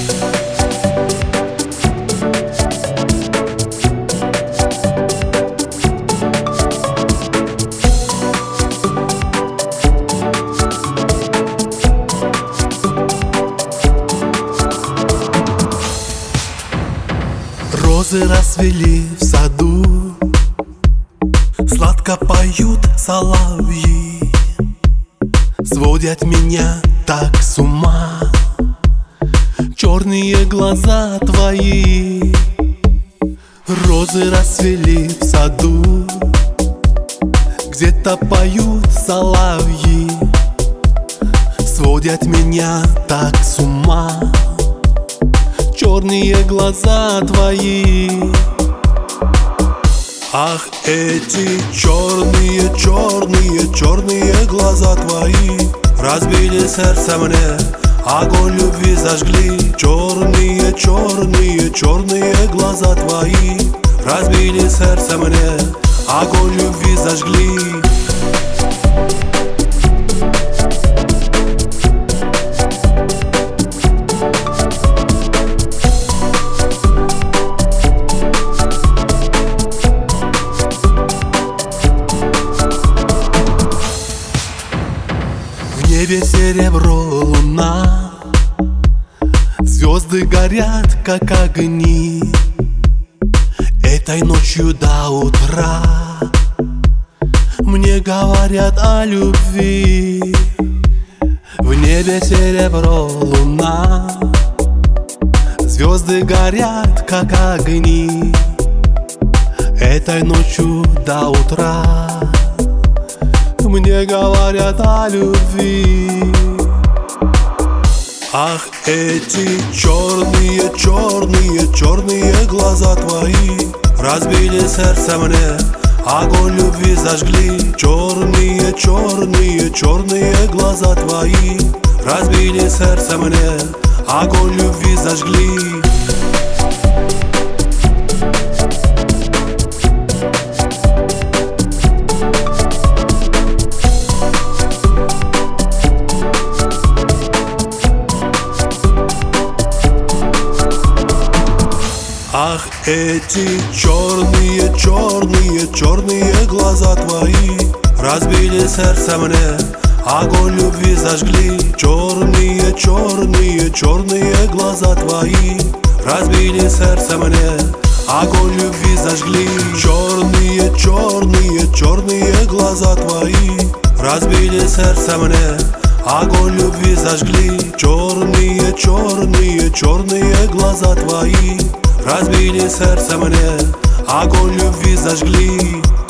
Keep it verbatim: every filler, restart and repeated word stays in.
Розы расцвели в саду, сладко поют соловьи, сводят меня так с ума черные глаза твои. Розы расцвели в саду, где-то поют соловьи, сводят меня так с ума черные глаза твои. Ах, эти черные, черные, черные глаза твои разбили сердце мне, огонь любви зажгли. Черные, черные, черные глаза твои разбили сердце мне, огонь любви зажгли. В небе серебро, луна, звезды горят, как огни. Этой ночью до утра мне говорят о любви. В небе серебро, луна, звезды горят, как огни. Этой ночью до утра мне говорят о любви. Ах, эти черные, черные, черные глаза твои разбили сердце мне, огонь любви зажгли. Черные, черные, черные глаза твои разбили сердце мне, огонь любви зажгли. Ах, эти черные, черные, черные глаза твои разбили сердце мне, огонь любви зажгли. Черные, черные, черные глаза твои разбили сердце мне, огонь любви зажгли. Черные, черные, черные глаза твои разбили сердце мне, огонь любви зажгли. Черные, черные, черные глаза твои разбили сердце мне, огонь любви зажгли.